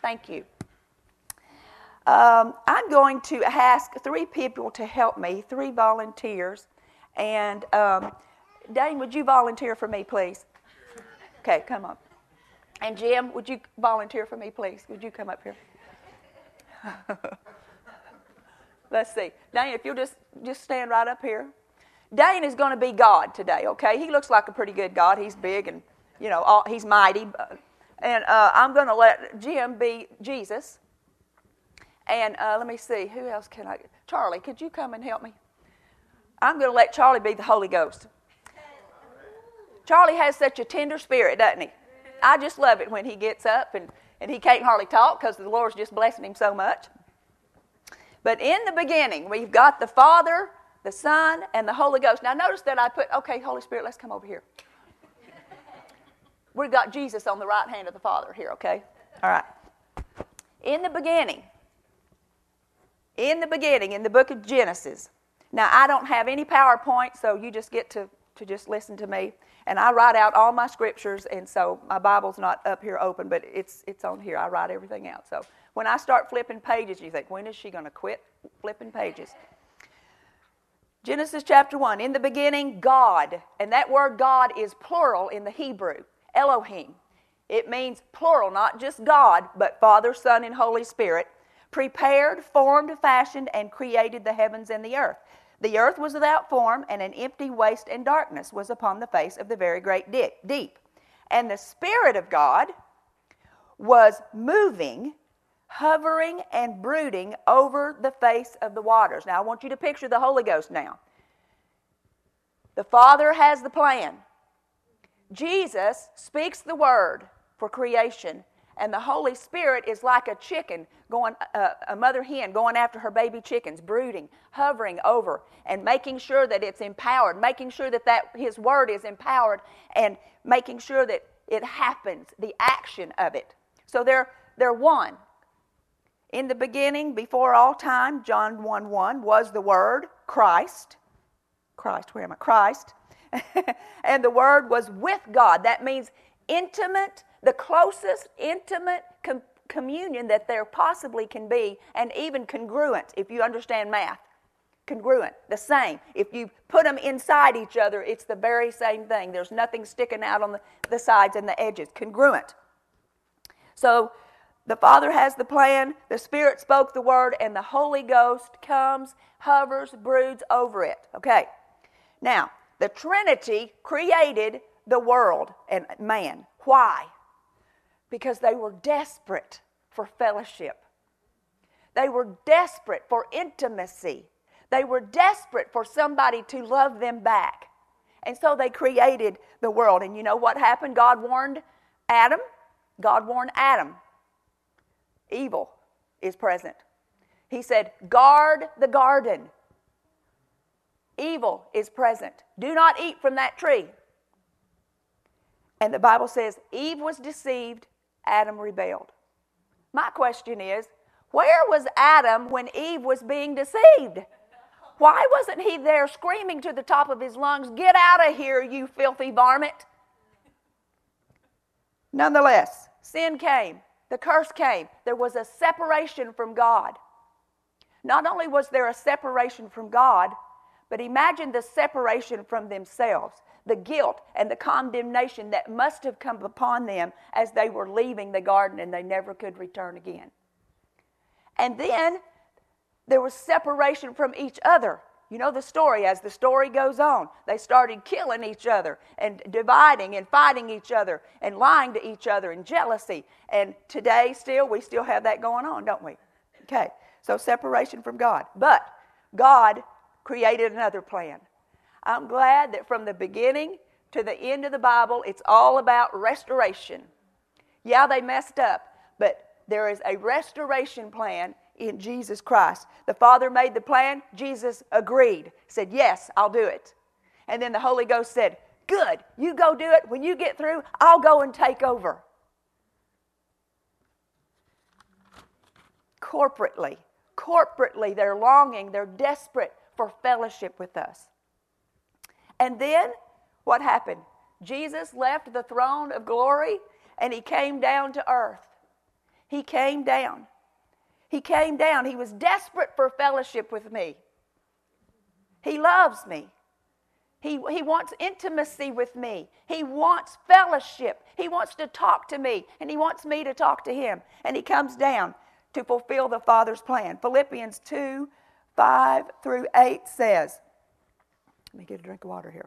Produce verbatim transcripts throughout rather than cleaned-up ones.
Thank you. Um, I'm going to ask three people to help me, three volunteers. And um, Dane, would you volunteer for me, please? Okay, come on. And Jim, would you volunteer for me, please? Would you come up here? Let's see. Dane, if you'll just, just stand right up here. Dane is going to be God today, okay? He looks like a pretty good God. He's big and, you know, all, he's mighty. And uh, I'm going to let Jim be Jesus. And uh, let me see, who else can I... Charlie, could you come and help me? I'm going to let Charlie be the Holy Ghost. Charlie has such a tender spirit, doesn't he? I just love it when he gets up and, and he can't hardly talk because the Lord's just blessing him so much. But in the beginning, we've got the Father, the Son, and the Holy Ghost. Now notice that I put, okay, Holy Spirit, let's come over here. We've got Jesus on the right hand of the Father here, okay? All right. In the beginning, in the beginning, in the book of Genesis. Now, I don't have any PowerPoint, so you just get to, to just listen to me. And I write out all my scriptures, and so my Bible's not up here open, but it's it's on here. I write everything out. So when I start flipping pages, you think, when is she going to quit flipping pages? Genesis chapter one, in the beginning, God. And that word God is plural in the Hebrew, Elohim. It means plural, not just God, but Father, Son, and Holy Spirit, prepared, formed, fashioned, and created the heavens and the earth. The earth was without form, and an empty waste and darkness was upon the face of the very great deep. And the Spirit of God was moving, hovering, and brooding over the face of the waters. Now, I want you to picture the Holy Ghost now. The Father has the plan. Jesus speaks the word for creation, and the Holy Spirit is like a chicken, going, uh, a mother hen going after her baby chickens, brooding, hovering over, and making sure that it's empowered, making sure that, that His Word is empowered, and making sure that it happens, the action of it. So they're, they're one. In the beginning, before all time, John one one, was the Word, Christ. Christ, where am I? Christ. And the Word was with God. That means intimate, the closest intimate com- communion that there possibly can be, and even congruent, if you understand math. Congruent, the same. If you put them inside each other, it's the very same thing. There's nothing sticking out on the, the sides and the edges. Congruent. So the Father has the plan, the Spirit spoke the word, and the Holy Ghost comes, hovers, broods over it. Okay. Now, the Trinity created the world and man. Why? Because they were desperate for fellowship. They were desperate for intimacy. They were desperate for somebody to love them back. And so they created the world. And you know what happened? God warned Adam. God warned Adam. Evil is present. He said, guard the garden. Evil is present. Do not eat from that tree. And the Bible says Eve was deceived, Adam rebelled. My question is, where was Adam when Eve was being deceived? Why wasn't he there screaming to the top of his lungs, get out of here, you filthy varmint? Nonetheless, sin came. The curse came. There was a separation from God. Not only was there a separation from God, but imagine the separation from themselves, the guilt and the condemnation that must have come upon them as they were leaving the garden and they never could return again. And then there was separation from each other. You know the story. As the story goes on, they started killing each other and dividing and fighting each other and lying to each other and jealousy. And today still, we still have that going on, don't we? Okay, so separation from God. But God created another plan. I'm glad that from the beginning to the end of the Bible, it's all about restoration. Yeah, they messed up, but there is a restoration plan in Jesus Christ. The Father made the plan. Jesus agreed, said, yes, I'll do it. And then the Holy Ghost said, good, you go do it. When you get through, I'll go and take over. Corporately, corporately, they're longing, they're desperate for fellowship with us. And then, what happened? Jesus left the throne of glory and He came down to earth. He came down. He came down. He was desperate for fellowship with me. He loves me. He, he wants intimacy with me. He wants fellowship. He wants to talk to me, and he wants me to talk to him. And he comes down to fulfill the Father's plan. Philippians two, five through eight says, let me get a drink of water here.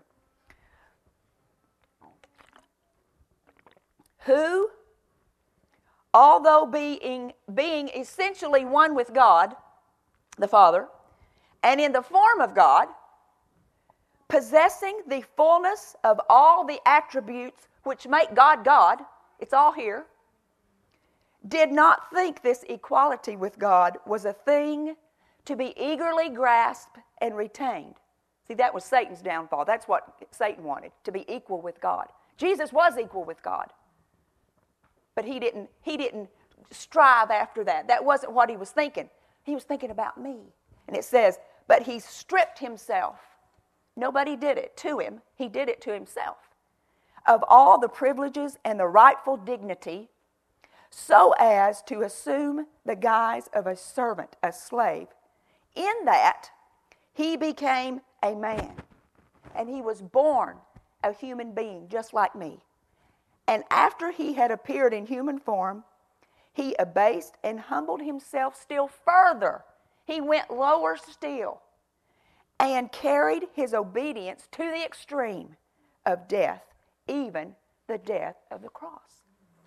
Who, although being, being essentially one with God, the Father, and in the form of God, possessing the fullness of all the attributes which make God God, it's all here, did not think this equality with God was a thing to be eagerly grasped and retained. See, that was Satan's downfall. That's what Satan wanted, to be equal with God. Jesus was equal with God. But he didn't, he didn't strive after that. That wasn't what he was thinking. He was thinking about me. And it says, but he stripped himself. Nobody did it to him. He did it to himself. Of all the privileges and the rightful dignity, so as to assume the guise of a servant, a slave. In that, he became a man. And he was born a human being, just like me. And after he had appeared in human form, he abased and humbled himself still further. He went lower still and carried his obedience to the extreme of death, even the death of the cross.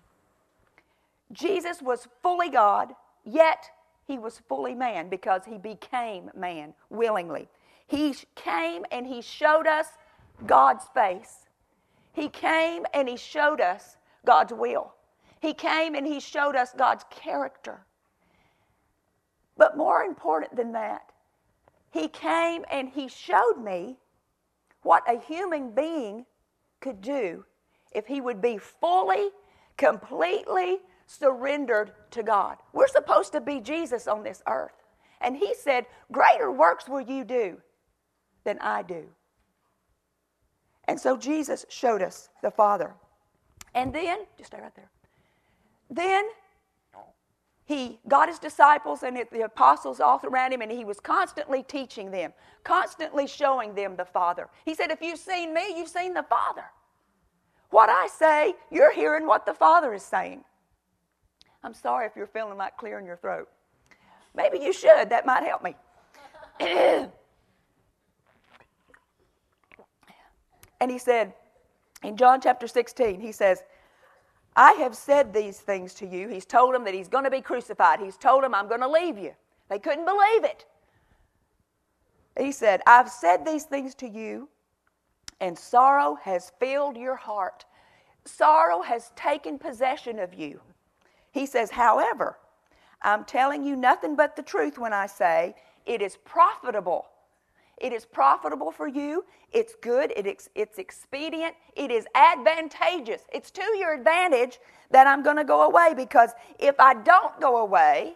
Jesus was fully God, yet he was fully man because he became man willingly. He came and he showed us God's face. He came and he showed us God's will. He came and he showed us God's character. But more important than that, he came and he showed me what a human being could do if he would be fully, completely surrendered to God. We're supposed to be Jesus on this earth. And he said, greater works will you do than I do. And so Jesus showed us the Father. And then, just stay right there. Then he got his disciples and the apostles all around him, and he was constantly teaching them, constantly showing them the Father. He said, if you've seen me, you've seen the Father. What I say, you're hearing what the Father is saying. I'm sorry if you're feeling like clearing your throat. Maybe you should. That might help me. And he said, in John chapter sixteen, he says, I have said these things to you. He's told them that he's going to be crucified. He's told them, I'm going to leave you. They couldn't believe it. He said, I've said these things to you, and sorrow has filled your heart. Sorrow has taken possession of you. He says, however, I'm telling you nothing but the truth when I say it is profitable. It is profitable for you. It's good. It ex- it's expedient. It is advantageous. It's to your advantage that I'm going to go away, because if I don't go away,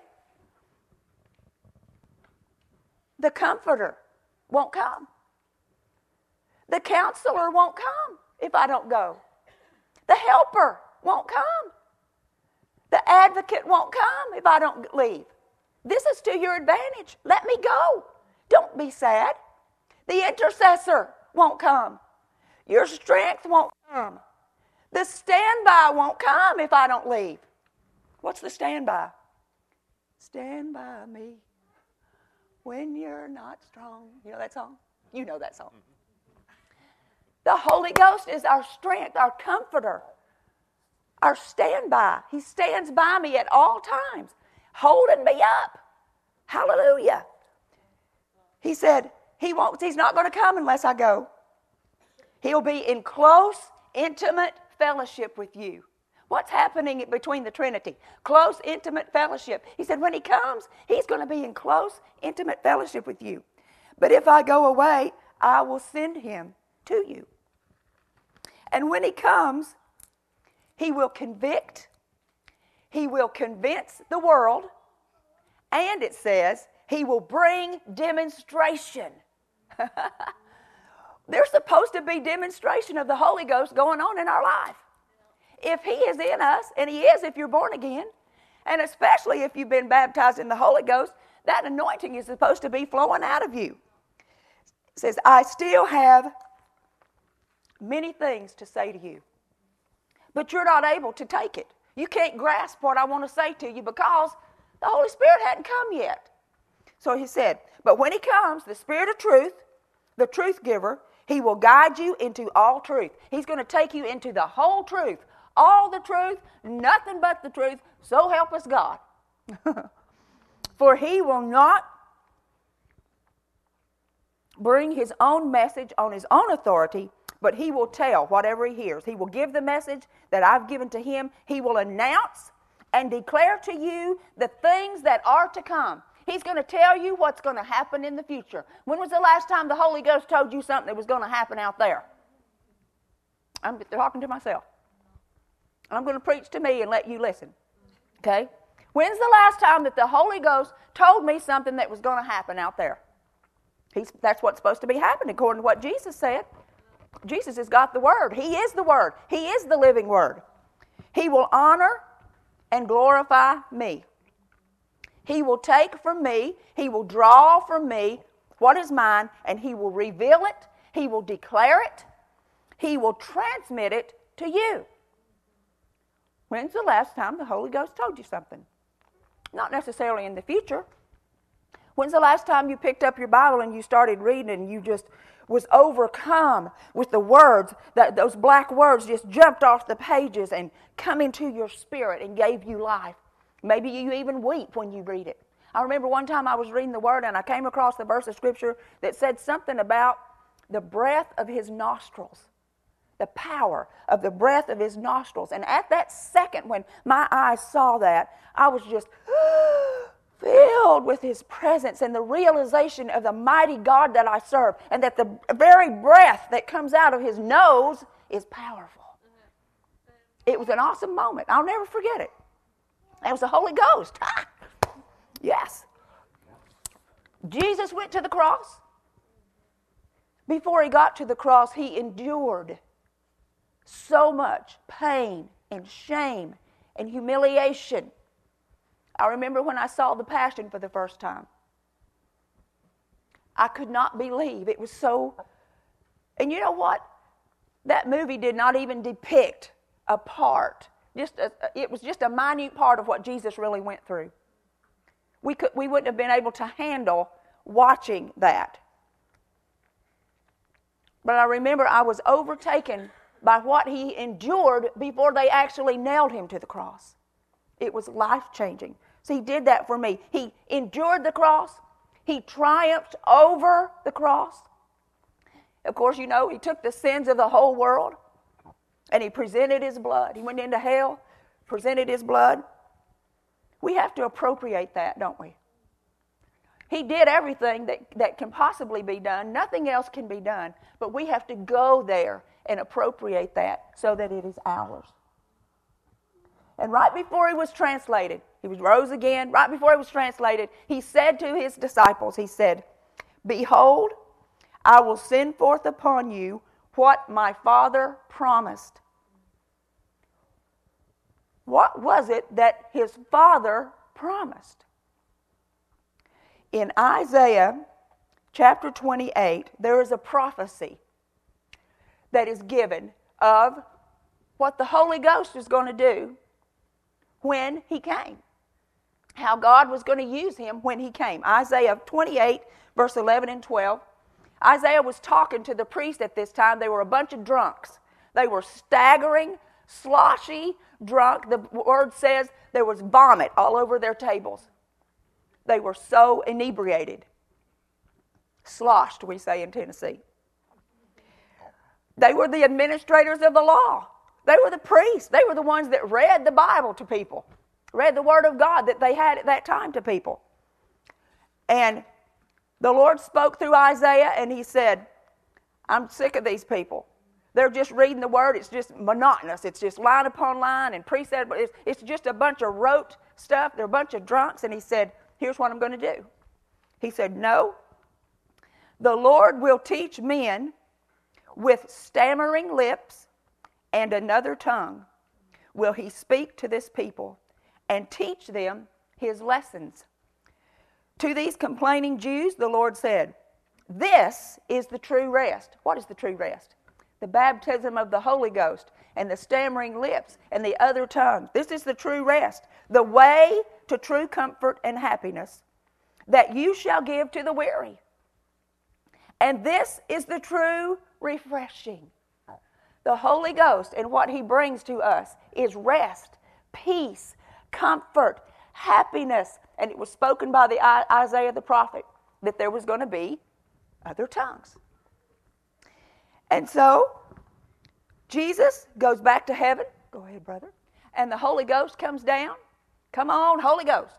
the Comforter won't come. The Counselor won't come if I don't go. The Helper won't come. The Advocate won't come if I don't leave. This is to your advantage. Let me go. Don't be sad. The Intercessor won't come. Your strength won't come. The standby won't come if I don't leave. What's the standby? Stand by me when you're not strong. You know that song? You know that song. The Holy Ghost is our strength, our comforter, our standby. He stands by me at all times, holding me up. Hallelujah. He said, He won't, he's not going to come unless I go. He'll be in close, intimate fellowship with you. What's happening between the Trinity? Close, intimate fellowship. He said when he comes, he's going to be in close, intimate fellowship with you. But if I go away, I will send him to you. And when he comes, he will convict, he will convince the world, and it says he will bring demonstration. There's supposed to be demonstration of the Holy Ghost going on in our life. If he is in us, and he is if you're born again, And especially if you've been baptized in the Holy Ghost, that anointing is supposed to be flowing out of you. It says, I still have many things to say to you, but you're not able to take it. You can't grasp what I want to say to you because the Holy Spirit hadn't come yet. So he said, but when he comes, the Spirit of truth, the truth giver, he will guide you into all truth. He's going to take you into the whole truth, all the truth, nothing but the truth. So help us God. For he will not bring his own message on his own authority, but he will tell whatever he hears. He will give the message that I've given to him. He will announce and declare to you the things that are to come. He's going to tell you what's going to happen in the future. When was the last time the Holy Ghost told you something that was going to happen out there? I'm talking to myself. I'm going to preach to me and let you listen. Okay? When's the last time that the Holy Ghost told me something that was going to happen out there? He's, that's what's supposed to be happening according to what Jesus said. Jesus has got the Word. He is the Word. He is the living Word. He will honor and glorify me. He will take from me, he will draw from me what is mine, and he will reveal it, he will declare it, he will transmit it to you. When's the last time the Holy Ghost told you something? Not necessarily in the future. When's the last time you picked up your Bible and you started reading and you just was overcome with the words, that those black words just jumped off the pages and come into your spirit and gave you life? Maybe you even weep when you read it. I remember one time I was reading the Word and I came across the verse of Scripture that said something about the breath of his nostrils, the power of the breath of his nostrils. And at that second when my eyes saw that, I was just filled with his presence and the realization of the mighty God that I serve, and that the very breath that comes out of his nose is powerful. It was an awesome moment. I'll never forget it. That was the Holy Ghost. Yes. Jesus went to the cross. Before he got to the cross, he endured so much pain and shame and humiliation. I remember when I saw The Passion for the first time. I could not believe it was so... And you know what? That movie did not even depict a part. Just a, it was just a minute part of what Jesus really went through. We could, we wouldn't have been able to handle watching that. But I remember I was overtaken by what he endured before they actually nailed him to the cross. It was life-changing. So he did that for me. He endured the cross. He triumphed over the cross. Of course, you know, he took the sins of the whole world. And he presented his blood. He went into hell, presented his blood. We have to appropriate that, don't we? He did everything that, that can possibly be done. Nothing else can be done. But we have to go there and appropriate that so that it is ours. And right before he was translated, he was rose again. Right before he was translated, he said to his disciples, he said, "Behold, I will send forth upon you what my Father promised." What was it that his Father promised? In Isaiah chapter twenty-eight, there is a prophecy that is given of what the Holy Ghost is going to do when he came. How God was going to use him when he came. Isaiah twenty-eight, verse eleven and twelve. Isaiah was talking to the priest at this time. They were a bunch of drunks. They were staggering, sloshy, drunk. The word says there was vomit all over their tables. They were so inebriated. Sloshed, we say in Tennessee. They were the administrators of the law. They were the priests. They were the ones that read the Bible to people, read the Word of God that they had at that time to people. And the Lord spoke through Isaiah, and he said, I'm sick of these people. They're just reading the Word. It's just monotonous. It's just line upon line and precept. It's, it's just a bunch of rote stuff. They're a bunch of drunks. And he said, here's what I'm going to do. He said, no, the Lord will teach men with stammering lips and another tongue will he speak to this people, and teach them his lessons. To these complaining Jews, the Lord said, this is the true rest. What is the true rest? The baptism of the Holy Ghost and the stammering lips and the other tongues. This is the true rest, the way to true comfort and happiness that you shall give to the weary. And this is the true refreshing. The Holy Ghost and what he brings to us is rest, peace, comfort, happiness. And it was spoken by the Isaiah the prophet that there was going to be other tongues. And so, Jesus goes back to heaven. Go ahead, brother. And the Holy Ghost comes down. Come on, Holy Ghost.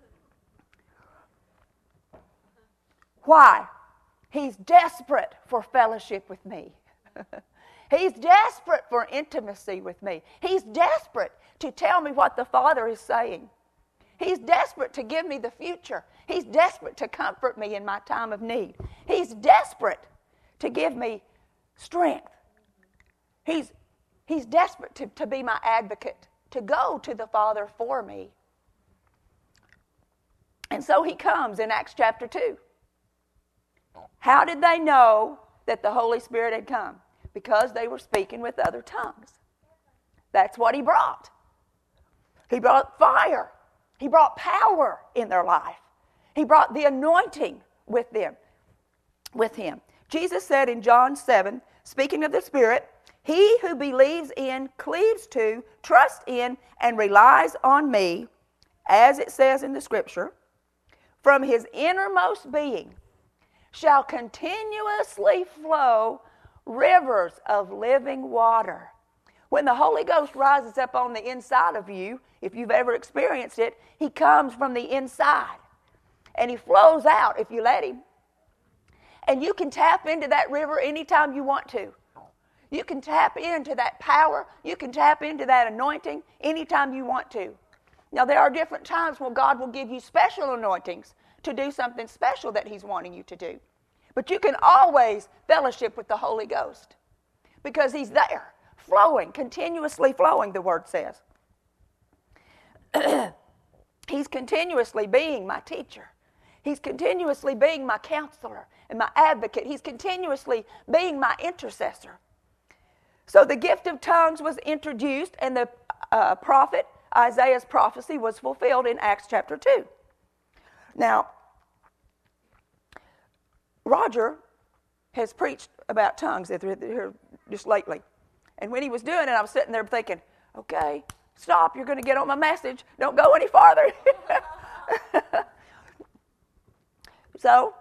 Why? He's desperate for fellowship with me. He's desperate for intimacy with me. He's desperate to tell me what the Father is saying. He's desperate to give me the future. He's desperate to comfort me in my time of need. He's desperate to give me strength. He's, he's desperate to, to be my advocate, to go to the Father for me. And so he comes in Acts chapter two. How did they know that the Holy Spirit had come? Because they were speaking with other tongues. That's what he brought. He brought fire. He brought power in their life. He brought the anointing with them, with him. Jesus said in John seven, speaking of the Spirit, he who believes in, cleaves to, trusts in, and relies on me, as it says in the Scripture, from his innermost being shall continuously flow rivers of living water. When the Holy Ghost rises up on the inside of you, if you've ever experienced it, he comes from the inside. And he flows out if you let him. And you can tap into that river anytime you want to. You can tap into that power. You can tap into that anointing anytime you want to. Now, there are different times when God will give you special anointings to do something special that he's wanting you to do. But you can always fellowship with the Holy Ghost because he's there, flowing, continuously flowing, the Word says. He's continuously being my teacher. He's continuously being my counselor and my advocate. He's continuously being my intercessor. So the gift of tongues was introduced, and the uh, prophet Isaiah's prophecy was fulfilled in Acts chapter two. Now, Roger has preached about tongues here just lately. And when he was doing it, I was sitting there thinking, okay, stop, you're going to get on my message. Don't go any farther. So,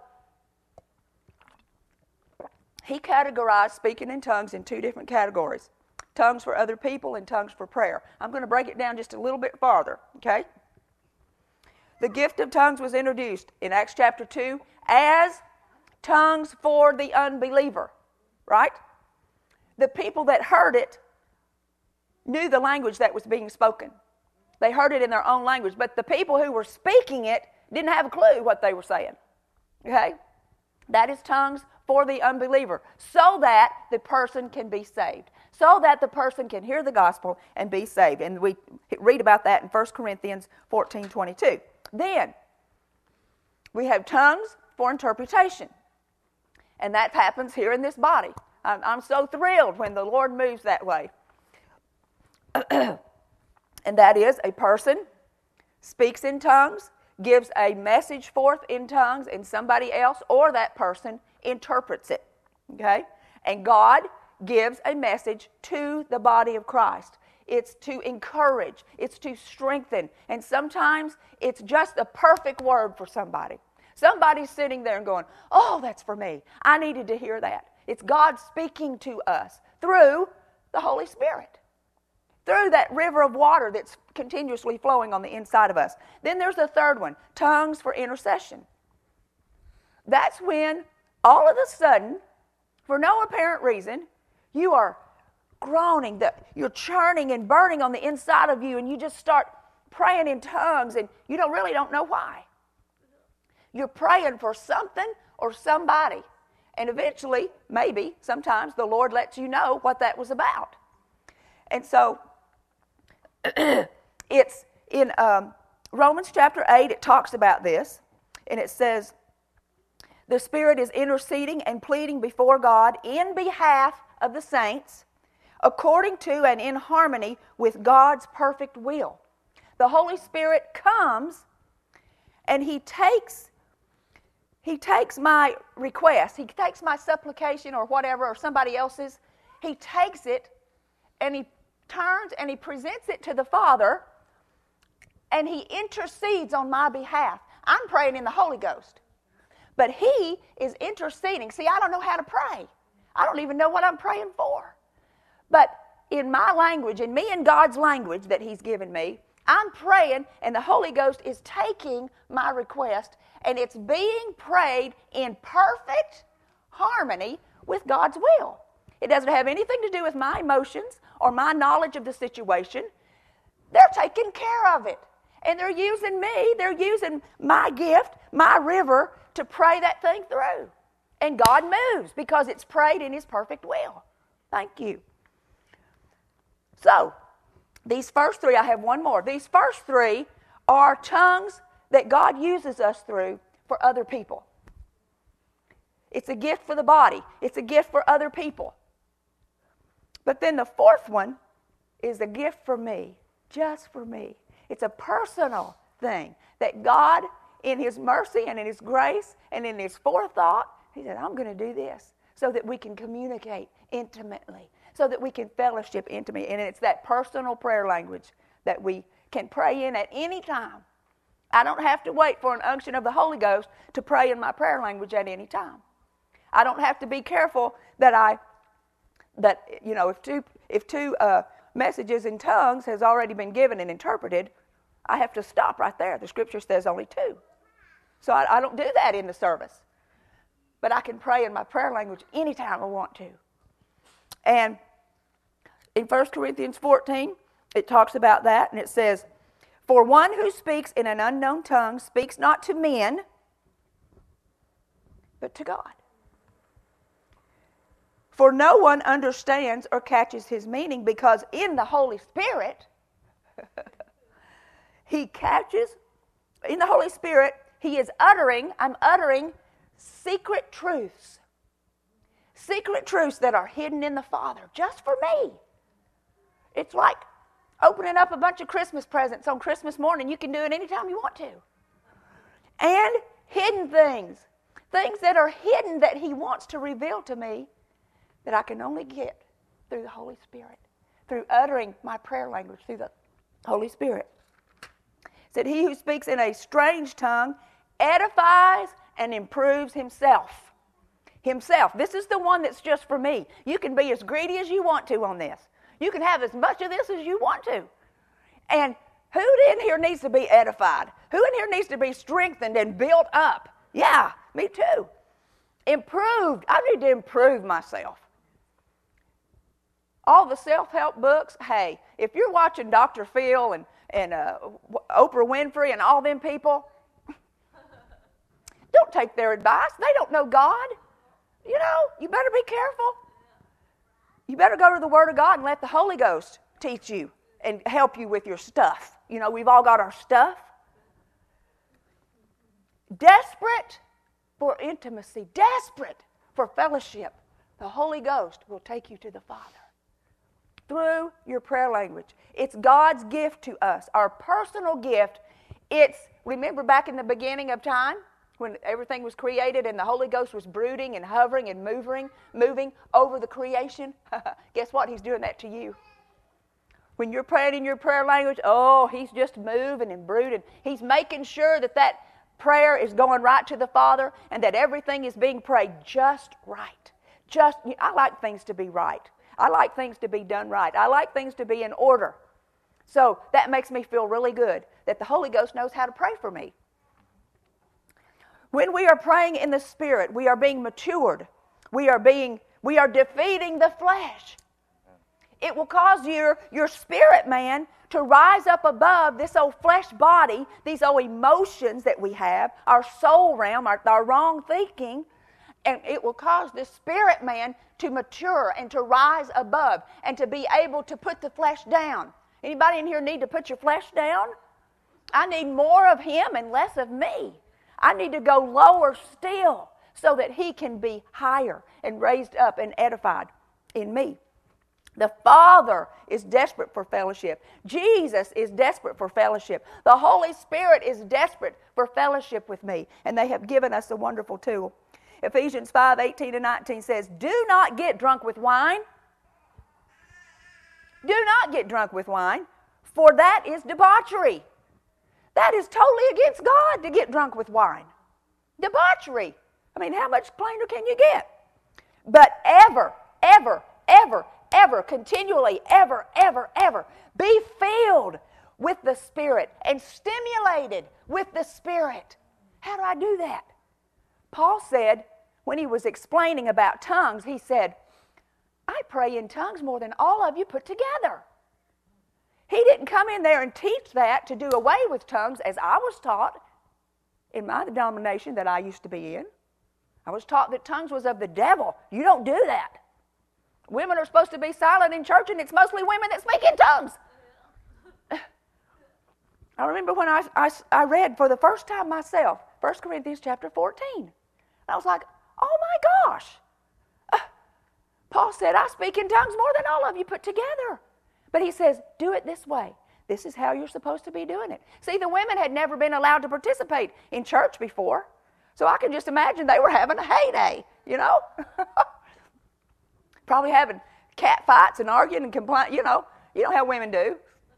he categorized speaking in tongues in two different categories. Tongues for other people and tongues for prayer. I'm going to break it down just a little bit farther, okay? The gift of tongues was introduced in Acts chapter two as tongues for the unbeliever, right? The people that heard it knew the language that was being spoken. They heard it in their own language, but the people who were speaking it didn't have a clue what they were saying, okay? That is tongues for the unbeliever, so that the person can be saved, so that the person can hear the gospel and be saved. And we read about that in First Corinthians fourteen twenty-two. Then, we have tongues for interpretation. And that happens here in this body. I'm, I'm so thrilled when the Lord moves that way. And that is a person speaks in tongues, gives a message forth in tongues, and somebody else or that person interprets it. Okay? And God gives a message to the body of Christ. It's to encourage. It's to strengthen. And sometimes it's just a perfect word for somebody. Somebody's sitting there and going, oh, that's for me. I needed to hear that. It's God speaking to us through the Holy Spirit, through that river of water that's continuously flowing on the inside of us. Then there's the third one, tongues for intercession. That's when all of a sudden, for no apparent reason, you are groaning, that you're churning and burning on the inside of you, and you just start praying in tongues, and you don't really don't know why. You're praying for something or somebody, and eventually, maybe, sometimes the Lord lets you know what that was about. And so, it's In um, Romans chapter eight, it talks about this, and it says, the Spirit is interceding and pleading before God in behalf of the saints, according to and in harmony with God's perfect will. The Holy Spirit comes and He takes, He takes my request, He takes my supplication or whatever, or somebody else's, He takes it and He turns and He presents it to the Father, and He intercedes on my behalf. I'm praying in the Holy Ghost, but He is interceding. See, I don't know how to pray. I don't even know what I'm praying for. But in my language, in me and God's language that He's given me, I'm praying, and the Holy Ghost is taking my request, and it's being prayed in perfect harmony with God's will. It doesn't have anything to do with my emotions or my knowledge of the situation. They're taking care of it. And they're using me, they're using my gift, my river, to pray that thing through. And God moves because it's prayed in His perfect will. Thank you. So, these first three, I have one more. These first three are tongues that God uses us through for other people. It's a gift for the body. It's a gift for other people. But then the fourth one is a gift for me, just for me. It's a personal thing that God, in His mercy and in His grace and in His forethought, He said, I'm going to do this so that we can communicate intimately, so that we can fellowship intimately. And it's that personal prayer language that we can pray in at any time. I don't have to wait for an unction of the Holy Ghost to pray in my prayer language at any time. I don't have to be careful that I, that, you know, if two, if two uh, messages in tongues has already been given and interpreted, I have to stop right there. The Scripture says only two. So I, I don't do that in the service. But I can pray in my prayer language anytime I want to. And in First Corinthians fourteen, it talks about that, and it says, for one who speaks in an unknown tongue speaks not to men, but to God. For no one understands or catches his meaning, because in the Holy Spirit, He catches, in the Holy Spirit, He is uttering, I'm uttering secret truths. Secret truths that are hidden in the Father, just for me. It's like opening up a bunch of Christmas presents on Christmas morning. You can do it anytime you want to. And hidden things, things that are hidden that He wants to reveal to me, that I can only get through the Holy Spirit, through uttering my prayer language through the Holy Spirit. It said, he who speaks in a strange tongue edifies and improves himself. Himself. This is the one that's just for me. You can be as greedy as you want to on this. You can have as much of this as you want to. And who in here needs to be edified? Who in here needs to be strengthened and built up? Yeah, me too. Improved. I need to improve myself. All the self-help books, hey, if you're watching Doctor Phil and, and uh, Oprah Winfrey and all them people, don't take their advice. They don't know God. You know, you better be careful. You better go to the Word of God and let the Holy Ghost teach you and help you with your stuff. You know, we've all got our stuff. Desperate for intimacy, desperate for fellowship, the Holy Ghost will take you to the Father through your prayer language. It's God's gift to us, our personal gift. It's, remember back in the beginning of time when everything was created and the Holy Ghost was brooding and hovering and moving, moving over the creation? Guess what? He's doing that to you. When you're praying in your prayer language, oh, He's just moving and brooding. He's making sure that that prayer is going right to the Father and that everything is being prayed just right. Just, I like things to be right. I like things to be done right. I like things to be in order. So that makes me feel really good that the Holy Ghost knows how to pray for me. When we are praying in the Spirit, we are being matured. We are being, we are defeating the flesh. It will cause your, your spirit man to rise up above this old flesh body, these old emotions that we have, our soul realm, our, our wrong thinking, and it will cause the spirit man to mature and to rise above and to be able to put the flesh down. Anybody in here need to put your flesh down? I need more of Him and less of me. I need to go lower still so that He can be higher and raised up and edified in me. The Father is desperate for fellowship. Jesus is desperate for fellowship. The Holy Spirit is desperate for fellowship with me. And they have given us a wonderful tool. Ephesians five, eighteen and nineteen says, do not get drunk with wine. Do not get drunk with wine, for that is debauchery. That is totally against God to get drunk with wine. Debauchery. I mean, how much plainer can you get? But ever, ever, ever, ever, continually, ever, ever, ever, be filled with the Spirit and stimulated with the Spirit. How do I do that? Paul said, when he was explaining about tongues, he said, I pray in tongues more than all of you put together. He didn't come in there and teach that to do away with tongues as I was taught in my denomination that I used to be in. I was taught that tongues was of the devil. You don't do that. Women are supposed to be silent in church, and it's mostly women that speak in tongues. I remember when I, I, I read for the first time myself, First Corinthians chapter fourteen. I was like, oh my gosh. Uh, Paul said, I speak in tongues more than all of you put together. But he says, do it this way. This is how you're supposed to be doing it. See, the women had never been allowed to participate in church before. So I can just imagine they were having a heyday, you know. Probably having cat fights and arguing and complaining, you know. You know how women do.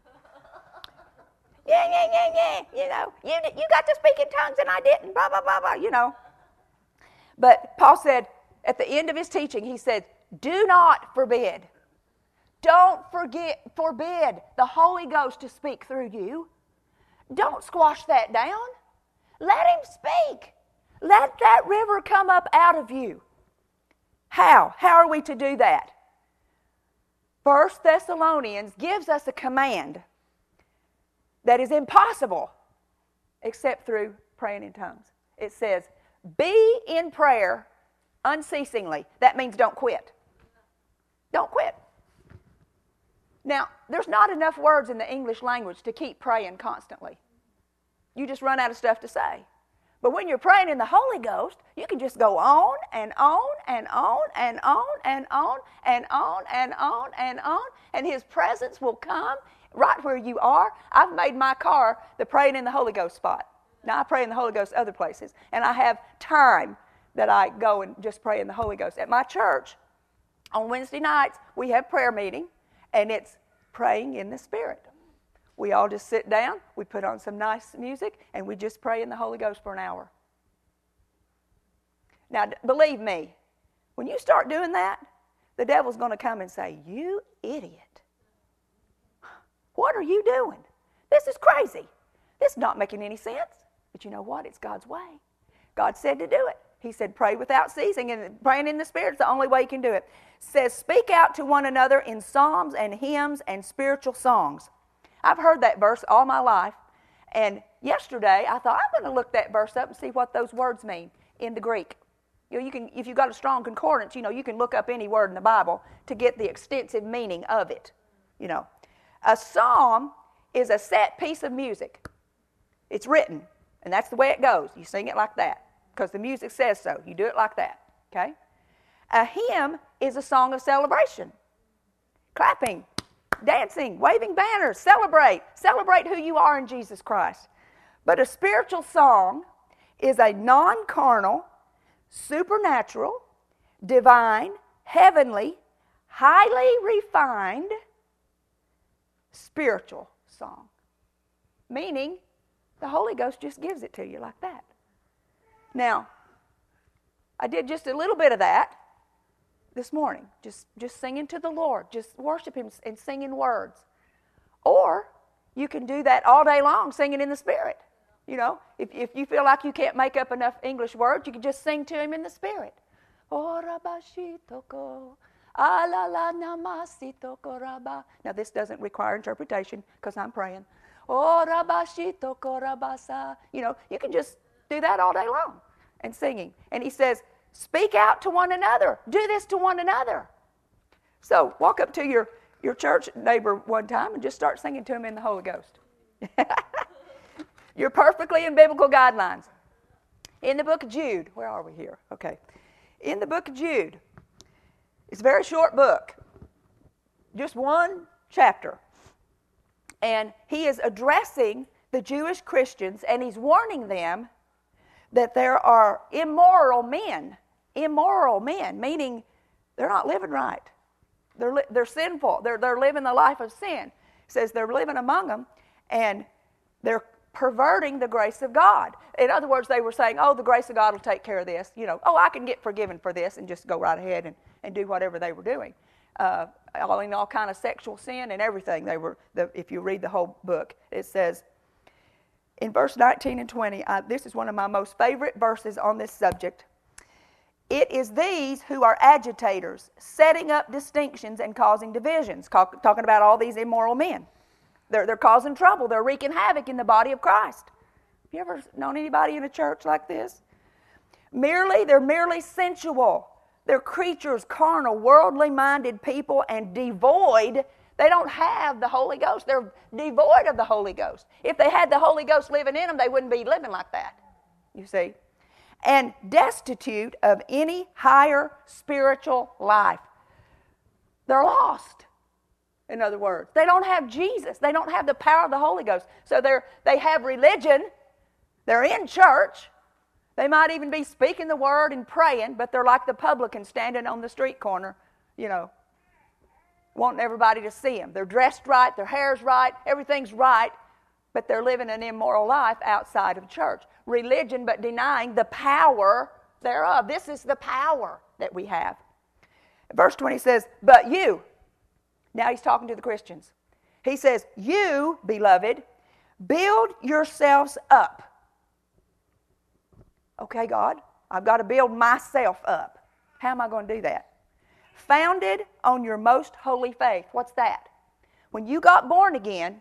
Yeah, yeah, yeah, yeah, you know. You, you got to speak in tongues and I didn't, blah, blah, blah, blah, you know. But Paul said, at the end of his teaching, he said, do not forbid. Don't forget, forbid the Holy Ghost to speak through you. Don't squash that down. Let Him speak. Let that river come up out of you. How? How are we to do that? First Thessalonians gives us a command that is impossible except through praying in tongues. It says, be in prayer unceasingly. That means don't quit. Don't quit. Now, there's not enough words in the English language to keep praying constantly. You just run out of stuff to say. But when you're praying in the Holy Ghost, you can just go on and on and on and on and on and on and on and on, and His presence will come right where you are. I've made my car the praying in the Holy Ghost spot. Now, I pray in the Holy Ghost other places, and I have time that I go and just pray in the Holy Ghost. At my church, on Wednesday nights, we have prayer meeting, and it's praying in the Spirit. We all just sit down, we put on some nice music, and we just pray in the Holy Ghost for an hour. Now, believe me, when you start doing that, the devil's going to come and say, you idiot. What are you doing? This is crazy. This is not making any sense. But you know what? It's God's way. God said to do it. He said, pray without ceasing, and praying in the Spirit is the only way you can do it. It says, speak out to one another in psalms and hymns and spiritual songs. I've heard that verse all my life, and yesterday I thought, I'm going to look that verse up and see what those words mean in the Greek. You know, you can, if you've got a strong concordance, you know, you can look up any word in the Bible to get the extensive meaning of it. You know, a psalm is a set piece of music. It's written, and that's the way it goes. You sing it like that because the music says so. You do it like that, okay? A hymn is a song of celebration. Clapping, dancing, waving banners, celebrate. Celebrate who you are in Jesus Christ. But a spiritual song is a non-carnal, supernatural, divine, heavenly, highly refined, spiritual song. Meaning, the Holy Ghost just gives it to you like that. Now, I did just a little bit of that this morning, just, just singing to the Lord, just worship Him and singing words. Or you can do that all day long, singing in the Spirit. You know, if, if you feel like you can't make up enough English words, you can just sing to Him in the Spirit. Now, this doesn't require interpretation because I'm praying. You know, you can just do that all day long and singing. And He says, speak out to one another. Do this to one another. So walk up to your, your church neighbor one time and just start singing to him in the Holy Ghost. You're perfectly in biblical guidelines. In the book of Jude, where are we here? Okay. In the book of Jude, it's a very short book, just one chapter. And he is addressing the Jewish Christians, and he's warning them that there are immoral men, immoral men, meaning they're not living right. They're, li- they're sinful. They're, they're living the life of sin. He says they're living among them, and they're perverting the grace of God. In other words, they were saying, oh, the grace of God will take care of this. You know, oh, I can get forgiven for this, and just go right ahead and, and do whatever they were doing. Uh, all in all kind of sexual sin and everything. They were. The, if you read the whole book, it says in verse nineteen and twenty, I, this is one of my most favorite verses on this subject. It is these who are agitators, setting up distinctions and causing divisions, talk, talking about all these immoral men. They're, they're causing trouble. They're wreaking havoc in the body of Christ. Have you ever known anybody in a church like this? Merely, they're merely sensual. They're creatures, carnal, worldly-minded people, and devoid. They don't have the Holy Ghost. They're devoid of the Holy Ghost. If they had the Holy Ghost living in them, they wouldn't be living like that, you see. And destitute of any higher spiritual life. They're lost, in other words. They don't have Jesus. They don't have the power of the Holy Ghost. So they're, they have religion. They're in church. They might even be speaking the word and praying, but they're like the publican standing on the street corner, you know, wanting everybody to see them. They're dressed right, their hair's right, everything's right, but they're living an immoral life outside of church. Religion, but denying the power thereof. This is the power that we have. Verse twenty says, but you, now he's talking to the Christians. He says, you, beloved, build yourselves up. Okay, God, I've got to build myself up. How am I going to do that? Founded on your most holy faith. What's that? When you got born again,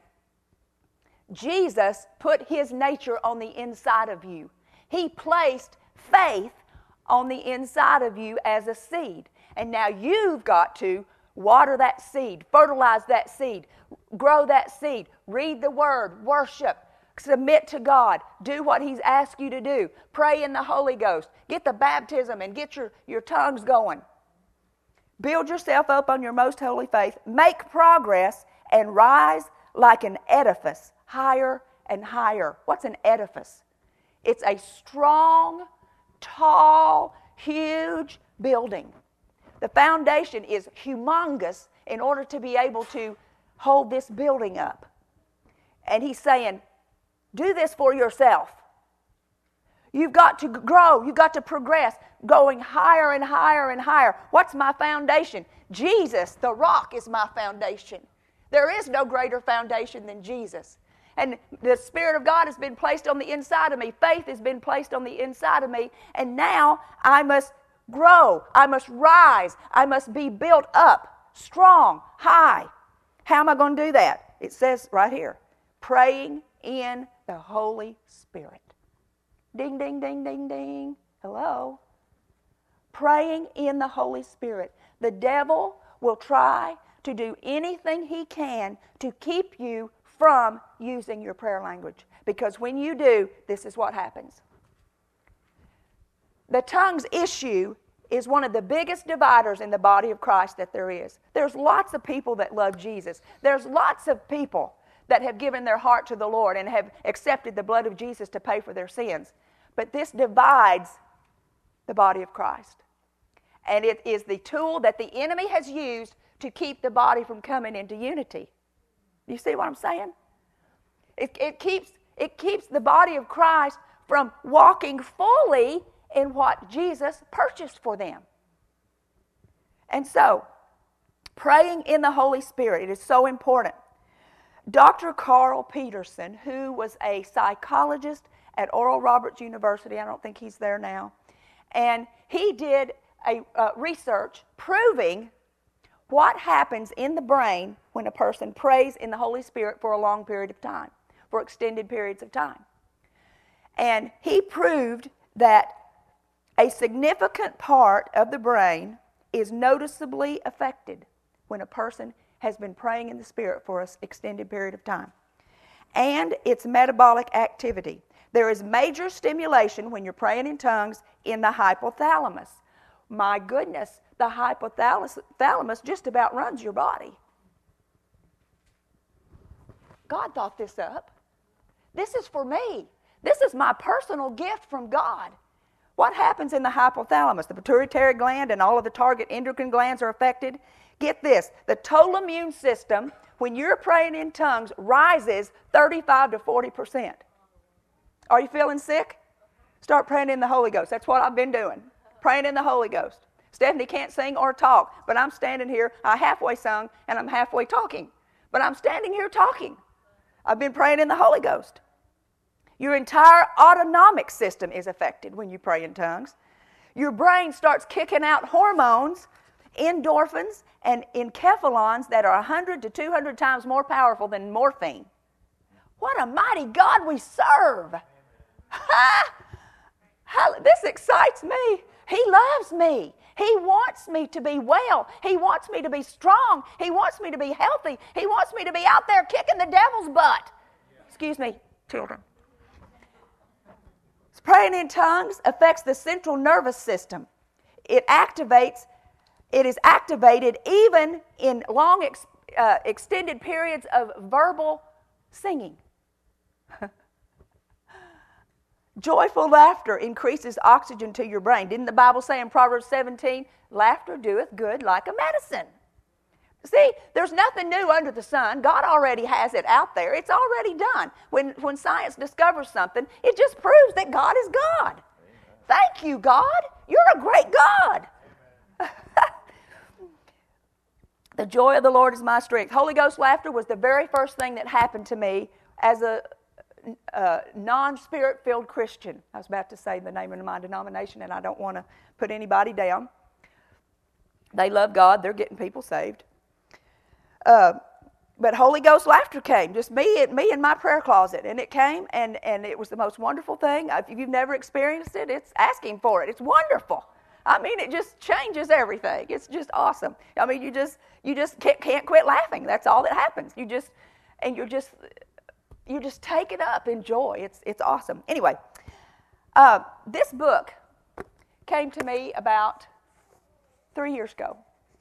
Jesus put his nature on the inside of you. He placed faith on the inside of you as a seed. And now you've got to water that seed, fertilize that seed, grow that seed, read the word, worship, submit to God, do what he's asked you to do, pray in the Holy Ghost, get the baptism and get your, your tongues going. Build yourself up on your most holy faith, make progress, and rise like an edifice, higher and higher. What's an edifice? It's a strong, tall, huge building. The foundation is humongous in order to be able to hold this building up. And he's saying, do this for yourself. You've got to grow. You've got to progress, going higher and higher and higher. What's my foundation? Jesus, the rock, is my foundation. There is no greater foundation than Jesus. And the Spirit of God has been placed on the inside of me. Faith has been placed on the inside of me. And now I must grow. I must rise. I must be built up, strong, high. How am I going to do that? It says right here, praying in the Holy Spirit. Ding, ding, ding, ding, ding. Hello. Praying in the Holy Spirit. The devil will try to do anything he can to keep you from using your prayer language. Because when you do, this is what happens. The tongues issue is one of the biggest dividers in the body of Christ that there is. There's lots of people that love Jesus. There's lots of people that have given their heart to the Lord and have accepted the blood of Jesus to pay for their sins. But this divides the body of Christ. And it is the tool that the enemy has used to keep the body from coming into unity. Do you see what I'm saying? It, it, keeps, it keeps the body of Christ from walking fully in what Jesus purchased for them. And so, praying in the Holy Spirit, it is so important. Doctor Carl Peterson, who was a psychologist at Oral Roberts University, I don't think he's there now, and he did a uh, research proving what happens in the brain when a person prays in the Holy Spirit for a long period of time, for extended periods of time. And he proved that a significant part of the brain is noticeably affected when a person has been praying in the Spirit for an extended period of time. and its metabolic activity. There is major stimulation when you're praying in tongues in the hypothalamus. My goodness, the hypothalamus thalamus just about runs your body. God thought this up. This is for me. This is my personal gift from God. What happens in the hypothalamus? The pituitary gland and all of the target endocrine glands are affected. Get this, the total immune system, when you're praying in tongues, rises thirty-five to forty percent. Are you feeling sick? Start praying in the Holy Ghost. That's what I've been doing, praying in the Holy Ghost. Stephanie can't sing or talk, but I'm standing here. I halfway sung, and I'm halfway talking. But I'm standing here talking. I've been praying in the Holy Ghost. Your entire autonomic system is affected when you pray in tongues. Your brain starts kicking out hormones, endorphins, and enkephalons that are one hundred to two hundred times more powerful than morphine. What a mighty God we serve. Ha! This excites me. He loves me. He wants me to be well. He wants me to be strong. He wants me to be healthy. He wants me to be out there kicking the devil's butt. Excuse me, children. Praying in tongues affects the central nervous system. It activates, it is activated even in long ex, uh, extended periods of verbal singing. Joyful laughter increases oxygen to your brain. Didn't the Bible say in Proverbs seventeen, laughter doeth good like a medicine? See, there's nothing new under the sun. God already has it out there. It's already done. When, when science discovers something, it just proves that God is God. Amen. Thank you, God. You're a great God. The joy of the Lord is my strength. Holy Ghost laughter was the very first thing that happened to me as a uh, non-spirit-filled Christian. I was about to say the name of my denomination, and I don't want to put anybody down. They love God. They're getting people saved. Uh, but Holy Ghost laughter came, just me and me in my prayer closet, and it came, and, and it was the most wonderful thing. If you've never experienced it, it's asking for it. It's wonderful. I mean, it just changes everything. It's just awesome. I mean, you just you just can't, can't quit laughing. That's all that happens. You just and you're just you just take it up in joy. It's it's awesome. Anyway, uh, this book came to me about three years ago.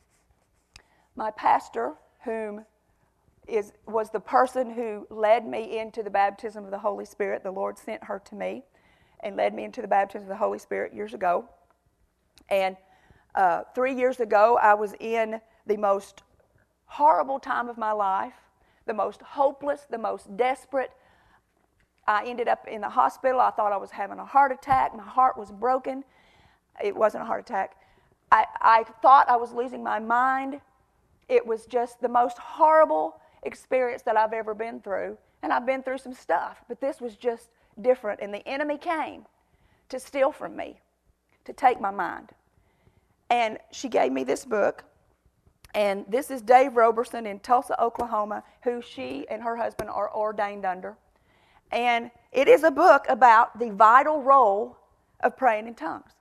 My pastor, whom is was the person who led me into the baptism of the Holy Spirit. The Lord sent her to me and led me into the baptism of the Holy Spirit years ago. And uh, three years ago, I was in the most horrible time of my life, the most hopeless, the most desperate. I ended up in the hospital. I thought I was having a heart attack. My heart was broken. It wasn't a heart attack. I, I thought I was losing my mind. It was just the most horrible experience that I've ever been through. And I've been through some stuff, but this was just different. And the enemy came to steal from me, to take my mind. And she gave me this book. And this is Dave Roberson in Tulsa, Oklahoma, who she and her husband are ordained under. And it is a book about the vital role of praying in tongues.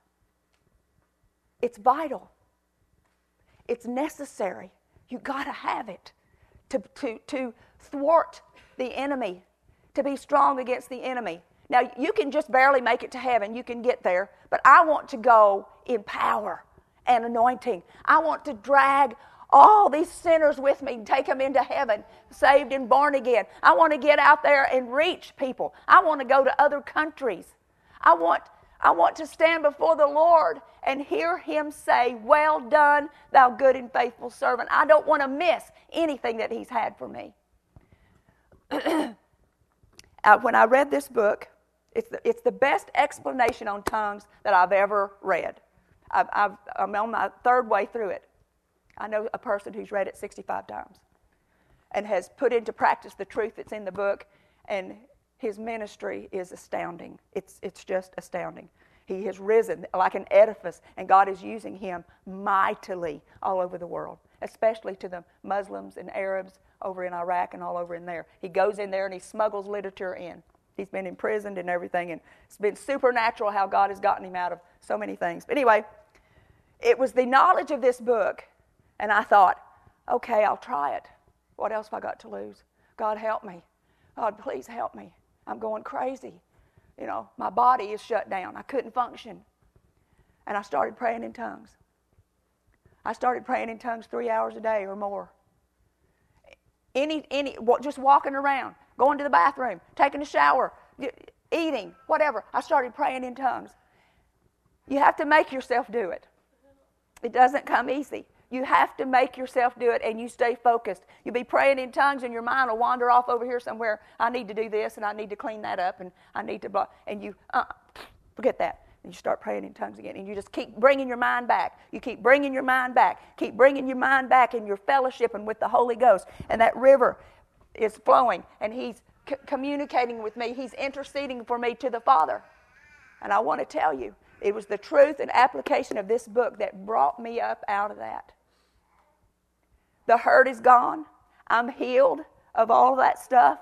It's vital. It's necessary. You've got to have it to, to, to thwart the enemy, to be strong against the enemy. Now, you can just barely make it to heaven. You can get there. But I want to go in power and anointing. I want to drag all these sinners with me and take them into heaven, saved and born again. I want to get out there and reach people. I want to go to other countries. I want, I want to stand before the Lord and hear Him say, "Well done, thou good and faithful servant." I don't want to miss anything that He's had for me. uh, when I read this book, it's the, it's the best explanation on tongues that I've ever read. I've, I've, I'm on my third way through it. I know a person who's read it sixty-five times and has put into practice the truth that's in the book, and his ministry is astounding. It's, it's just astounding. He has risen like an edifice, and God is using him mightily all over the world, especially to the Muslims and Arabs over in Iraq and all over in there. He goes in there and he smuggles literature in. He's been imprisoned and everything, and it's been supernatural how God has gotten him out of so many things. But anyway, it was the knowledge of this book, and I thought, okay, I'll try it. What else have I got to lose? God help me. God, please help me. I'm going crazy. You know, my body is shut down. I couldn't function. And I started praying in tongues. I started praying in tongues three hours a day or more. Any, any, just walking around, going to the bathroom, taking a shower, eating, whatever. I started praying in tongues. You have to make yourself do it. It doesn't come easy. You have to make yourself do it, and you stay focused. You'll be praying in tongues, and your mind will wander off over here somewhere. I need to do this, and I need to clean that up, and I need to blah. And you, uh, forget that. And you start praying in tongues again, and you just keep bringing your mind back. You keep bringing your mind back. Keep bringing your mind back, and you're fellowshipping with the Holy Ghost. And that river is flowing, and He's c- communicating with me. He's interceding for me to the Father. And I want to tell you, it was the truth and application of this book that brought me up out of that. The hurt is gone. I'm healed of all of that stuff.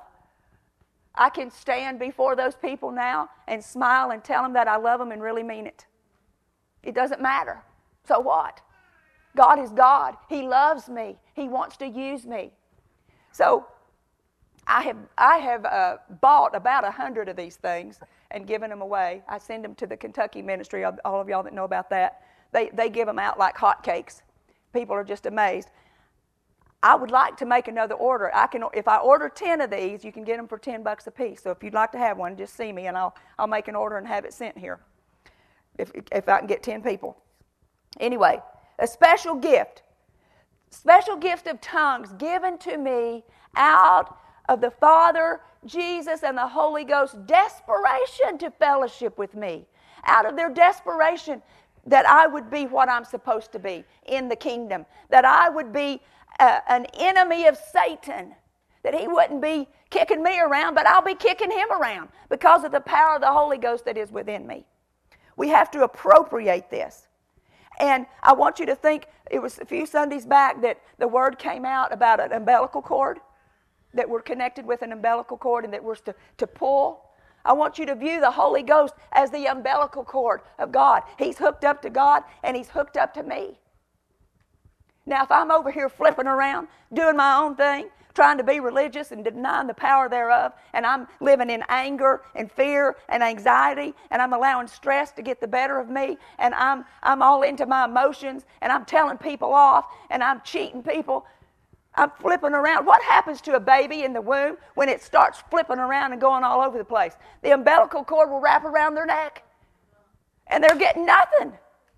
I can stand before those people now and smile and tell them that I love them and really mean it. It doesn't matter. So what? God is God. He loves me. He wants to use me. So I have I have uh, bought about a hundred of these things and given them away. I send them to the Kentucky ministry. All of y'all that know about that, they they give them out like hotcakes. People are just amazed. I would like to make another order. I can, if I order ten of these, you can get them for ten bucks a piece. So if you'd like to have one, just see me, and I'll I'll make an order and have it sent here. If if I can get ten people. Anyway, a special gift, special gift of tongues given to me out of the Father, Jesus, and the Holy Ghost. Desperation to fellowship with me, out of their desperation that I would be what I'm supposed to be in the kingdom, that I would be Uh, an enemy of Satan, that he wouldn't be kicking me around, but I'll be kicking him around because of the power of the Holy Ghost that is within me. We have to appropriate this. And I want you to think, it was a few Sundays back that the word came out about an umbilical cord, that we're connected with an umbilical cord and that we're to, to pull. I want you to view the Holy Ghost as the umbilical cord of God. He's hooked up to God and He's hooked up to me. Now, if I'm over here flipping around, doing my own thing, trying to be religious and denying the power thereof, and I'm living in anger and fear and anxiety, and I'm allowing stress to get the better of me, and I'm I'm all into my emotions, and I'm telling people off, and I'm cheating people, I'm flipping around. What happens to a baby in the womb when it starts flipping around and going all over the place? The umbilical cord will wrap around their neck, and they're getting nothing.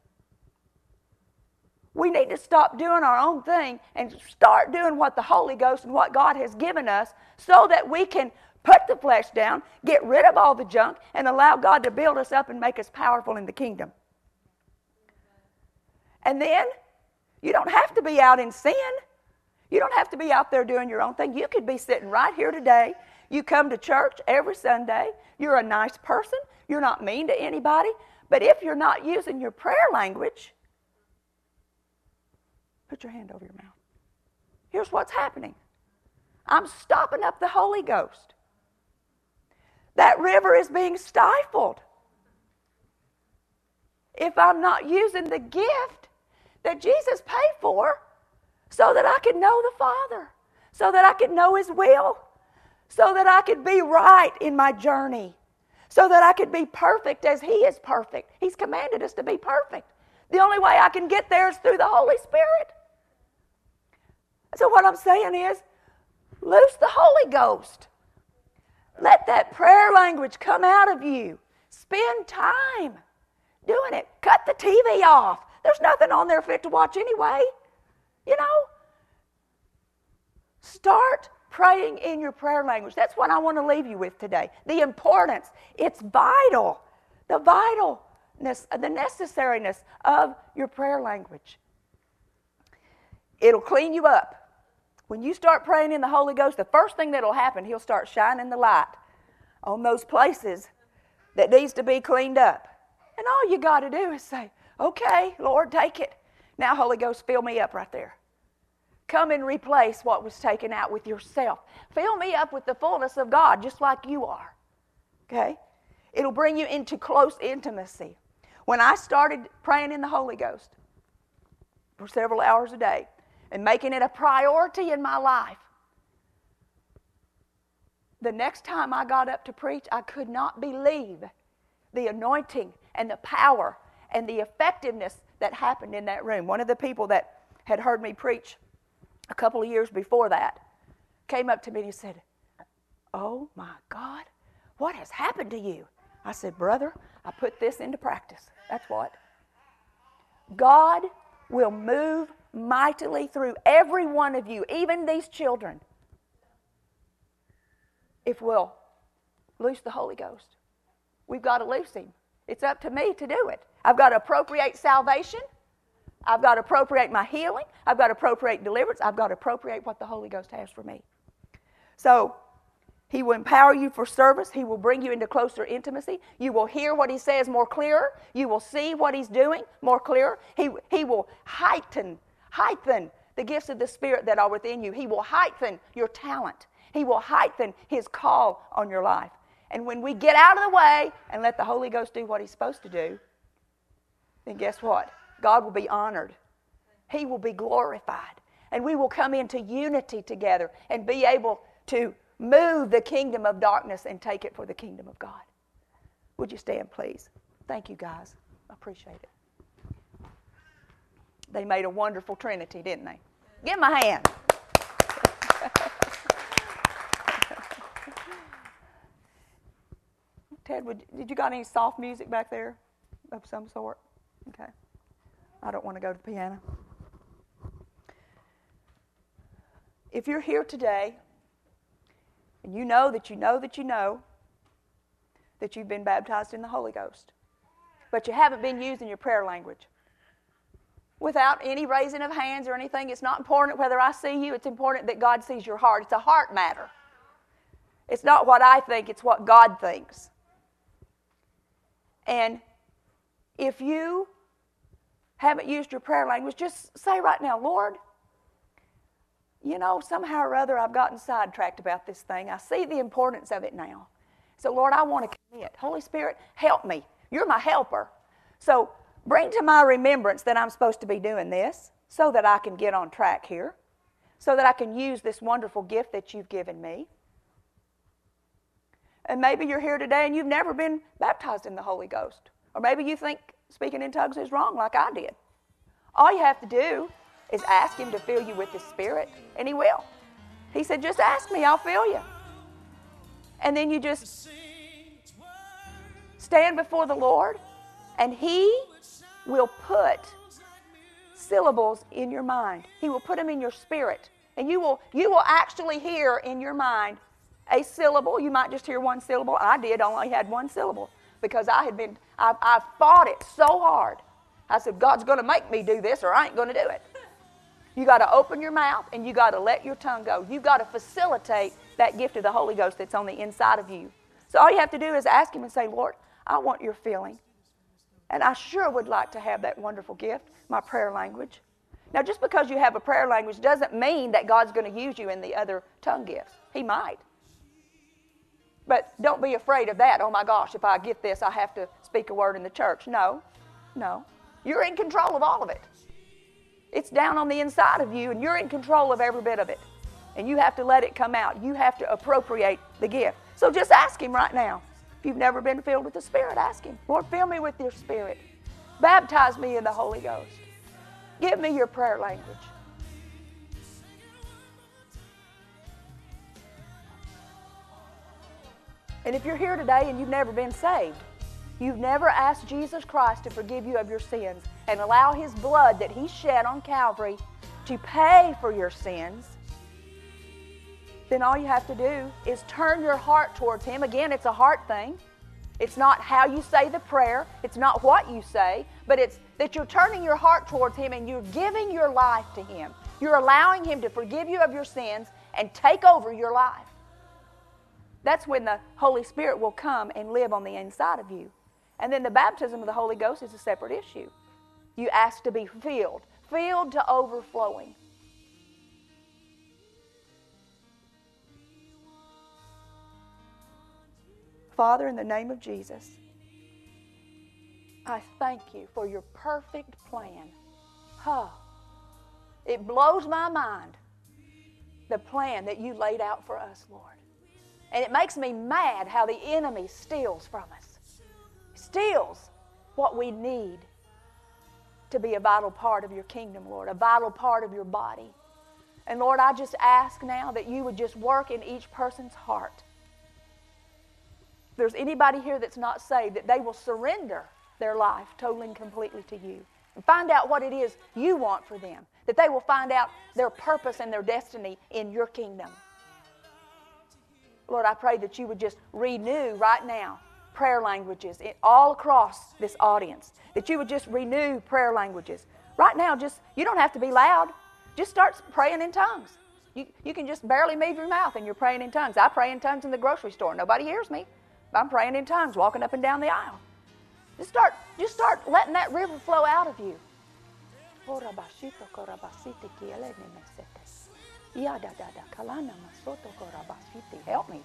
We need to stop doing our own thing and start doing what the Holy Ghost and what God has given us so that we can put the flesh down, get rid of all the junk, and allow God to build us up and make us powerful in the kingdom. And then, you don't have to be out in sin. You don't have to be out there doing your own thing. You could be sitting right here today. You come to church every Sunday. You're a nice person. You're not mean to anybody. But if you're not using your prayer language, put your hand over your mouth. Here's what's happening. I'm stopping up the Holy Ghost. That river is being stifled. If I'm not using the gift that Jesus paid for so that I could know the Father, so that I could know His will, so that I could be right in my journey, so that I could be perfect as He is perfect. He's commanded us to be perfect. The only way I can get there is through the Holy Spirit. So what I'm saying is, loose the Holy Ghost. Let that prayer language come out of you. Spend time doing it. Cut the T V off. There's nothing on there fit to watch anyway. You know? Start praying in your prayer language. That's what I want to leave you with today. The importance. It's vital. The vitalness, the necessariness of your prayer language. It'll clean you up. When you start praying in the Holy Ghost, the first thing that'll happen, He'll start shining the light on those places that needs to be cleaned up. And all you got to do is say, okay, Lord, take it. Now, Holy Ghost, fill me up right there. Come and replace what was taken out with yourself. Fill me up with the fullness of God, just like you are. Okay? It'll bring you into close intimacy. When I started praying in the Holy Ghost for several hours a day, and making it a priority in my life, the next time I got up to preach, I could not believe the anointing and the power and the effectiveness that happened in that room. One of the people that had heard me preach a couple of years before that came up to me and he said, "Oh my God, what has happened to you?" I said, "Brother, I put this into practice. That's what. God will move mightily through every one of you, even these children, if we'll loose the Holy Ghost. We've got to loose Him. It's up to me to do it. I've got to appropriate salvation. I've got to appropriate my healing. I've got to appropriate deliverance. I've got to appropriate what the Holy Ghost has for me. So He will empower you for service. He will bring you into closer intimacy. You will hear what He says more clearer. You will see what He's doing more clearer. He, he will heighten, heighten the gifts of the Spirit that are within you. He will heighten your talent. He will heighten His call on your life. And when we get out of the way and let the Holy Ghost do what He's supposed to do, then guess what? God will be honored. He will be glorified. And we will come into unity together and be able to move the kingdom of darkness and take it for the kingdom of God. Would you stand, please? Thank you, guys. I appreciate it. They made a wonderful trinity, didn't they? Give them a hand. Ted, would, did you got any soft music back there of some sort? Okay. I don't want to go to the piano. If you're here today and you know that you know that you know that you've been baptized in the Holy Ghost, but you haven't been using your prayer language, without any raising of hands or anything, it's not important whether I see you. It's important that God sees your heart. It's a heart matter. It's not what I think, it's what God thinks. And if you haven't used your prayer language, just say right now, "Lord, you know, somehow or other I've gotten sidetracked about this thing. I see the importance of it now. So, Lord, I want to commit. Holy Spirit, help me. You're my helper. So, bring to my remembrance that I'm supposed to be doing this so that I can get on track here, so that I can use this wonderful gift that you've given me." And maybe you're here today and you've never been baptized in the Holy Ghost. Or maybe you think speaking in tongues is wrong like I did. All you have to do is ask Him to fill you with His Spirit, and He will. He said, "Just ask me, I'll fill you." And then you just stand before the Lord, and He will put syllables in your mind. He will put them in your spirit. And you will, you will actually hear in your mind a syllable. You might just hear one syllable. I did, only had one syllable because I had been, I, I fought it so hard. I said, God's going to make me do this or I ain't going to do it. You got to open your mouth and you got to let your tongue go. You've got to facilitate that gift of the Holy Ghost that's on the inside of you. So all you have to do is ask Him and say, Lord, I want your filling. And I sure would like to have that wonderful gift, my prayer language. Now, just because you have a prayer language doesn't mean that God's going to use you in the other tongue gifts. He might. But don't be afraid of that. Oh, my gosh, if I get this, I have to speak a word in the church. No, no. You're in control of all of it. It's down on the inside of you, and you're in control of every bit of it. And you have to let it come out. You have to appropriate the gift. So just ask Him right now. If you've never been filled with the Spirit, ask Him. Lord, fill me with your Spirit. Baptize me in the Holy Ghost. Give me your prayer language. And if you're here today and you've never been saved, you've never asked Jesus Christ to forgive you of your sins and allow His blood that He shed on Calvary to pay for your sins, then all you have to do is turn your heart towards Him. Again, it's a heart thing. It's not how you say the prayer. It's not what you say. But it's that you're turning your heart towards Him and you're giving your life to Him. You're allowing Him to forgive you of your sins and take over your life. That's when the Holy Spirit will come and live on the inside of you. And then the baptism of the Holy Ghost is a separate issue. You ask to be filled, filled to overflowing. Father, in the name of Jesus, I thank you for your perfect plan. Huh. It blows my mind, the plan that you laid out for us, Lord. And it makes me mad how the enemy steals from us. Steals what we need to be a vital part of your kingdom, Lord, a vital part of your body. And Lord, I just ask now that you would just work in each person's heart. If there's anybody here that's not saved, that they will surrender their life totally and completely to you. And find out what it is you want for them. That they will find out their purpose and their destiny in your kingdom. Lord, I pray that you would just renew right now prayer languages all across this audience. That you would just renew prayer languages. Right now, just you don't have to be loud. Just start praying in tongues. You, you can just barely move your mouth and you're praying in tongues. I pray in tongues in the grocery store. Nobody hears me. But I'm praying in tongues, walking up and down the aisle. Just start, just start letting that river flow out of you. Help me.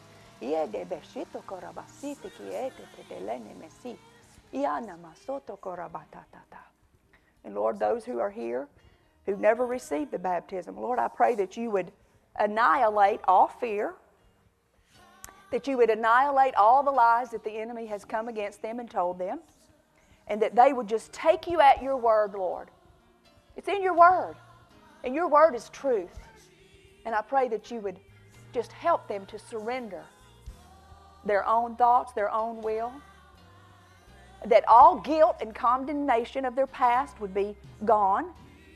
And Lord, those who are here who've never received the baptism, Lord, I pray that you would annihilate all fear, that you would annihilate all the lies that the enemy has come against them and told them, and that they would just take you at your word, Lord. It's in your word, and your word is truth. And I pray that you would just help them to surrender their own thoughts, their own will, that all guilt and condemnation of their past would be gone.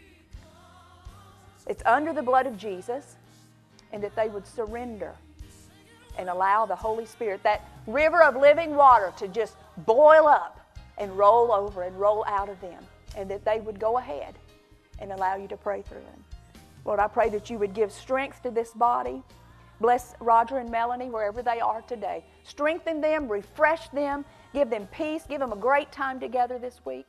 It's under the blood of Jesus, and that they would surrender and allow the Holy Spirit, that river of living water, to just boil up and roll over and roll out of them, and that they would go ahead and allow you to pray through them. Lord, I pray that you would give strength to this body. Bless Roger and Melanie wherever they are today. Strengthen them, refresh them, give them peace, give them a great time together this week.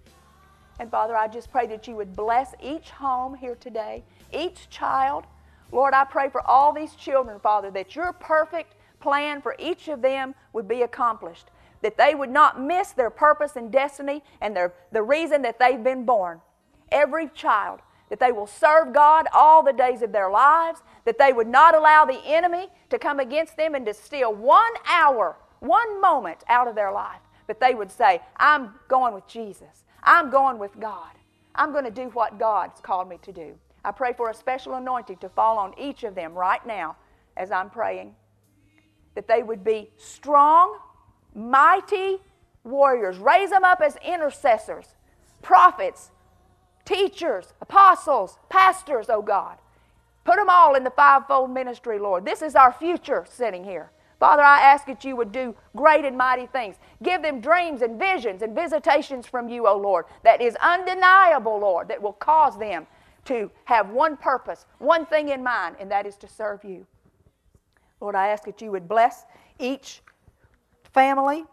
And Father, I just pray that you would bless each home here today, each child. Lord, I pray for all these children, Father, that your perfect plan for each of them would be accomplished, that they would not miss their purpose and destiny and their, the reason that they've been born. Every child, that they will serve God all the days of their lives, that they would not allow the enemy to come against them and to steal one hour, one moment out of their life, but they would say, I'm going with Jesus. I'm going with God. I'm going to do what God's called me to do. I pray for a special anointing to fall on each of them right now as I'm praying, that they would be strong, mighty warriors. Raise them up as intercessors, prophets, teachers, apostles, pastors, oh God. Put them all in the fivefold ministry, Lord. This is our future sitting here. Father, I ask that you would do great and mighty things. Give them dreams and visions and visitations from you, oh Lord, that is undeniable, Lord, that will cause them to have one purpose, one thing in mind, and that is to serve you. Lord, I ask that you would bless each family,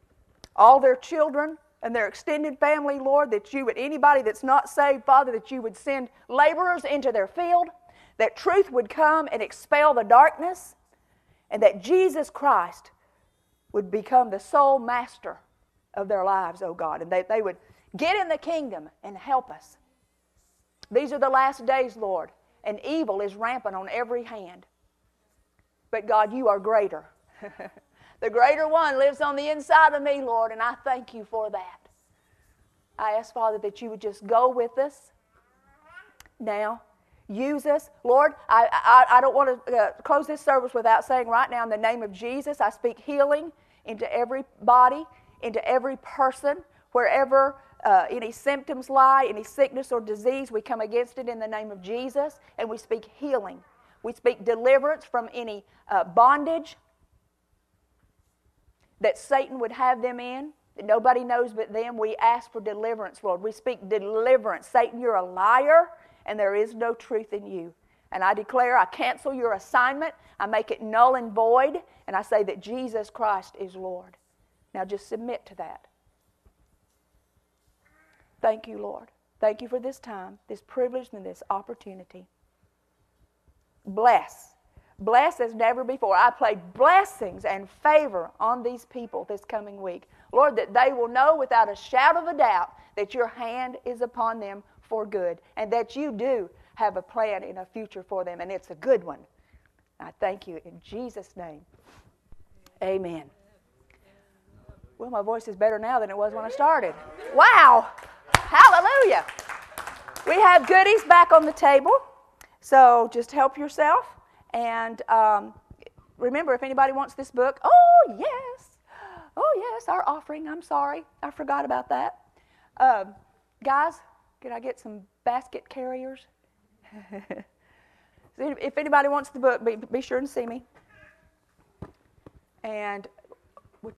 all their children, and their extended family, Lord, that you would, anybody that's not saved, Father, that you would send laborers into their field, that truth would come and expel the darkness, and that Jesus Christ would become the sole master of their lives, oh God, and that they would get in the kingdom and help us. These are the last days, Lord, and evil is rampant on every hand. But God, you are greater. The greater one lives on the inside of me, Lord, and I thank you for that. I ask, Father, that you would just go with us now. Use us. Lord, I, I, I don't want to uh, close this service without saying right now in the name of Jesus, I speak healing into every body, into every person, wherever uh, any symptoms lie, any sickness or disease, we come against it in the name of Jesus, and we speak healing. We speak deliverance from any uh, bondage that Satan would have them in, that nobody knows but them. We ask for deliverance, Lord. We speak deliverance. Satan, you're a liar, and there is no truth in you. And I declare, I cancel your assignment. I make it null and void, and I say that Jesus Christ is Lord. Now just submit to that. Thank you, Lord. Thank you for this time, this privilege, and this opportunity. Bless. Bless as never before. I pray blessings and favor on these people this coming week. Lord, that they will know without a shadow of a doubt that your hand is upon them for good, and that you do have a plan and a future for them, and it's a good one. I thank you in Jesus' name. Amen. Well, my voice is better now than it was when I started. Wow! Hallelujah! We have goodies back on the table, so just help yourself. And um, remember, if anybody wants this book, oh, yes. Oh, yes, our offering. I'm sorry. I forgot about that. Um, guys, can I get some basket carriers? If anybody wants the book, be, be sure and see me. And